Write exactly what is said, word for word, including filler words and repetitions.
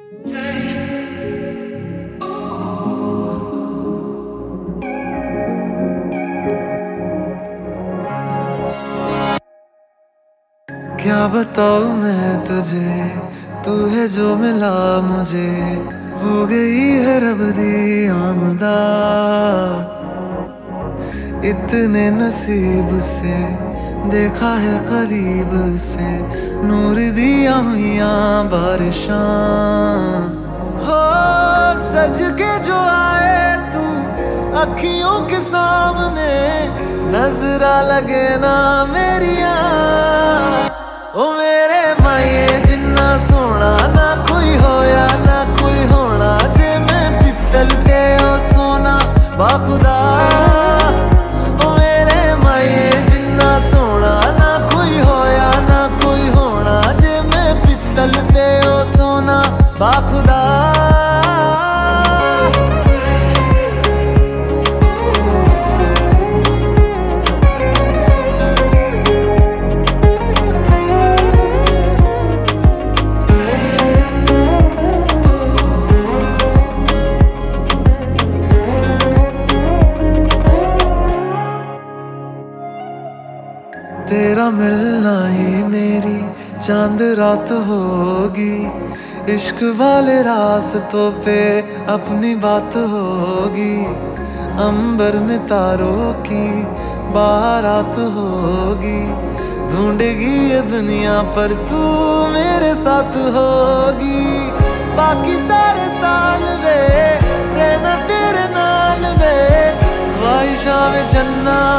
क्या बताऊं मैं तुझे, तू है जो मिला मुझे, हो गई है रब दी आमदा। इतने नसीब से देखा है करीब से, नूर दिया हुआ बारिशां। हो सज के जो आए तू अखियों के सामने, नजरा लगे ना मेरिया। ओ मेरे माये जिन्ना सोना ना कोई होया ना कोई होना, जे मैं पित्तल ते ओ सोना बाखुदा। ओ मेरे माये जिन्ना सोना ना कोई होया ना कोई होना, जे मैं पित्तल ते ओ सोना बाखुदा। तेरा मिलना ही मेरी चांद रात होगी, इश्क वाले रास्तों पे अपनी बात होगी। अंबर में तारों की बारात होगी, ढूंढेगी ये दुनिया पर तू मेरे साथ होगी। बाकी सारे साल वे रहना तेरे नाल वे, ख्वाहिशां में जन्नत